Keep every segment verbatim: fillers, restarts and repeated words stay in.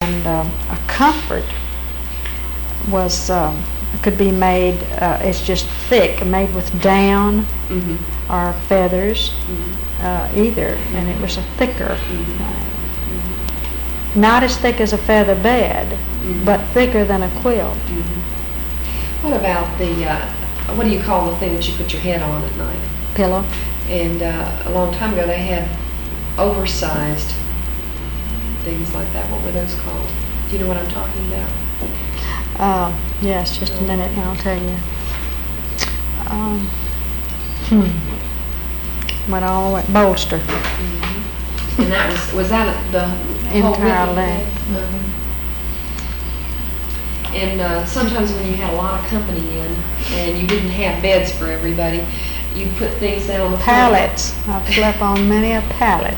and um, a comfort was um, could be made. Uh, it's just thick, made with down Mm-hmm. or feathers, Mm-hmm. uh, either, and it was a thicker, Mm-hmm. uh, not as thick as a feather bed, Mm-hmm. but thicker than a quilt. Mm-hmm. What about the, uh, what do you call the thing that you put your head on at night? Pillow. And uh, a long time ago they had oversized things like that. What were those called? Do you know what I'm talking about? Uh, yes, just a minute and I'll tell you. Um, hmm. Went all the way, bolster. Mm-hmm. And that was, was that the whole width Entire of the length. bed? Mhm. And uh, sometimes when you had a lot of company in and you didn't have beds for everybody, you'd put things down on the floor. Pallets. I've slept on many a pallet.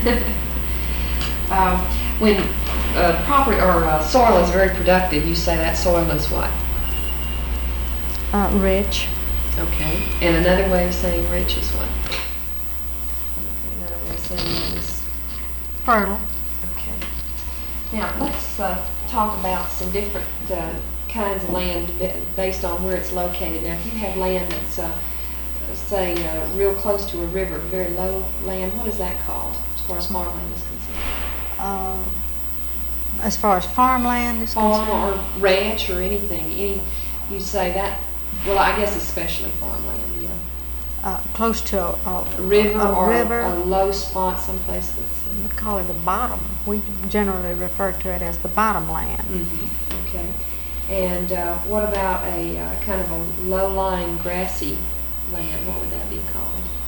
uh, when uh, property or uh, soil is very productive, you say that soil is what? Uh, rich. Okay. And another way of saying rich is what? Okay, another way of saying that is Fertile. okay. Now let's uh, talk about some different uh, kinds of land based on where it's located. Now, if you have land that's uh, say uh, real close to a river, very low land, what is that called as far as farmland is concerned? Uh, as far as farmland is Farm concerned. or ranch or anything, any, you say that, well, I guess especially farmland, yeah. Uh, close to a, a, A river a or river. a low spot someplace that's... We call it a bottom. We generally refer to it as the bottom land. Mm-hmm. Okay. And uh, what about a uh, kind of a low-lying grassy land? What would that be called?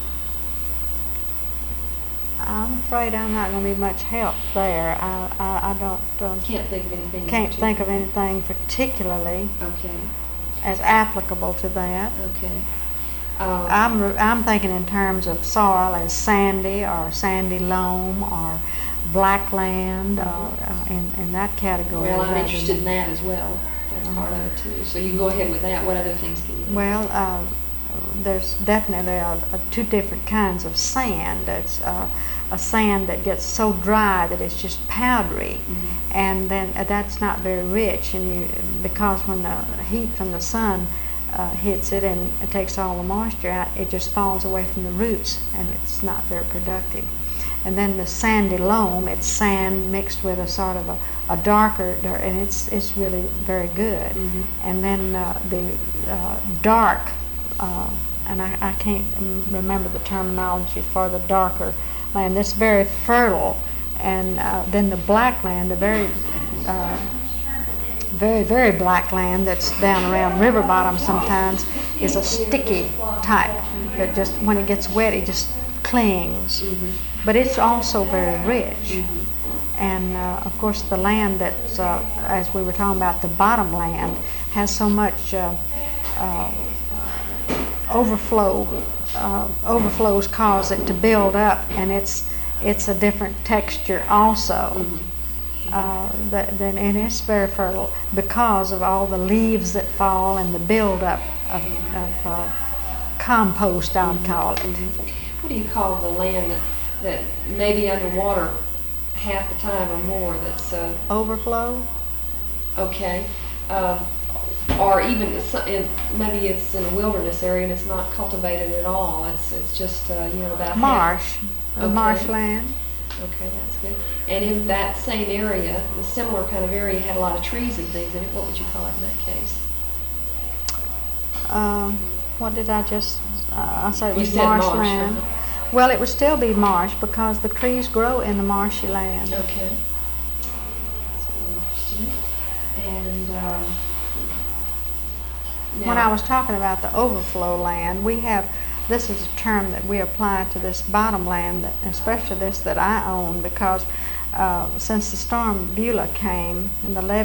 I'm afraid I'm not going to be much help there. I, I, I don't... Um, Can't think of anything. can't think of anything particularly Okay. as applicable to that. Okay. Uh, I'm, I'm thinking in terms of soil as sandy or sandy loam or black land, or uh, in, in that category. well, I'm rather interested than- in that as well. That's part of it too. So you can go ahead with that. What other things can you do? Well, uh, there's definitely uh, uh, two different kinds of sand. It's uh, a sand that gets so dry that it's just powdery, Mm-hmm. and then uh, that's not very rich. And you, because when the heat from the sun uh, hits it and it takes all the moisture out, it just falls away from the roots, and it's not very productive. And then the sandy loam, it's sand mixed with a sort of a, a darker, dar- and it's it's really very good. Mm-hmm. And then uh, the uh, dark, uh, and I, I can't m- remember the terminology for the darker land. That's very fertile. And uh, then the black land, the very, uh, very, very black land that's down around river bottom sometimes, is a sticky type that just, when it gets wet, it just clings. Mm-hmm. But it's also very rich. Mm-hmm. And uh, of course the land that's, uh, as we were talking about, the bottom land, has so much uh, uh, overflow. Uh, overflows cause it to build up, and it's it's a different texture also. Mm-hmm. Uh, that, then, and it's very fertile because of all the leaves that fall and the buildup of, of uh, compost, I would Mm-hmm. call it. Mm-hmm. What do you call the land that, that maybe underwater half the time or more that's uh, Overflow. okay? Uh, or even it's in, maybe it's in a wilderness area and it's not cultivated at all. It's it's just uh, you know about half- Marsh. Okay. Marshland. Okay, that's good. And if that same area, the similar kind of area, had a lot of trees and things in it, what would you call it in that case? Um, what did I just, uh, I said it You was said marsh, marshland. uh-huh. Well, it would still be marsh because the trees grow in the marshy land. Okay. That's really interesting. And um, When now- I was talking about the overflow land, we have, this is a term that we apply to this bottom land, that, especially this that I own, because uh, since the storm Beulah came and the levee